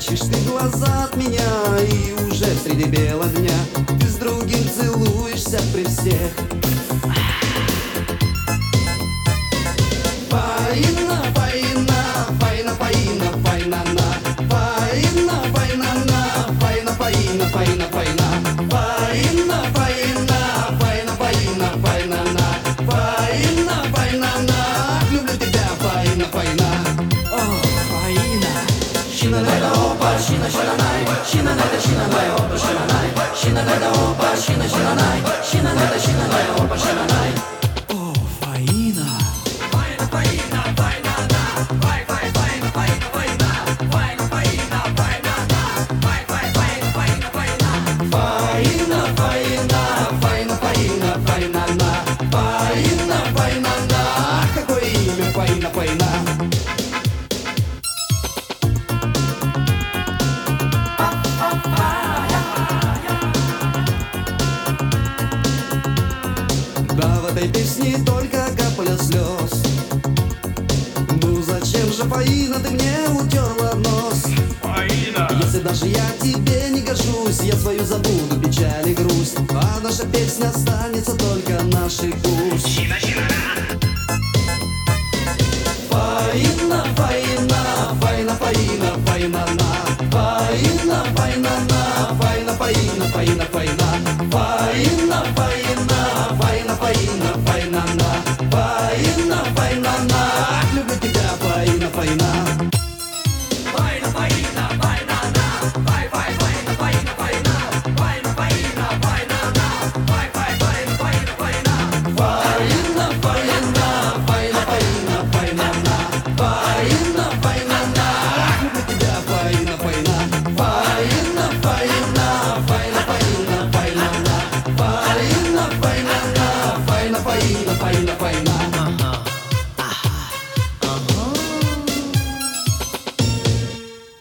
прячешь ты глаза от меня, и уже среди бела дня ты с другим целуешься при всех. Фаина, фаина, файна, фаина, файна, на. Фаина, файна, на. Файна, фаина, файна, файна. Фаина, фаина, файна, фаина, файна, на. Фаина, файна, на. Люблю тебя, фаина, файна. О, фаина. Шина найда опа, шина шина най. Шина найда шина най, опа шина най. Шина найда опа, шина шина най. Шина найда шина най, опа шина най. О, фаина. Фаина, фаина, файна, фаина, файна, на. Фаина, файна, на. Какое имя, фаина, файна. Да, в этой песне только капля слез. Ну зачем же, фаина, ты мне утерла нос? Фаина! Если даже я тебе не гожусь, я свою забуду печаль и грусть, а наша песня останется только нашей пусть. Фаина, фаина, файна, фаина, файна, на. Фаина, файна, на. Файна, фаина, фаина, файна. Фаина, фаина, файна, фаина, файна, на. Фаина, файна, на. Люблю тебя, фаина, файна.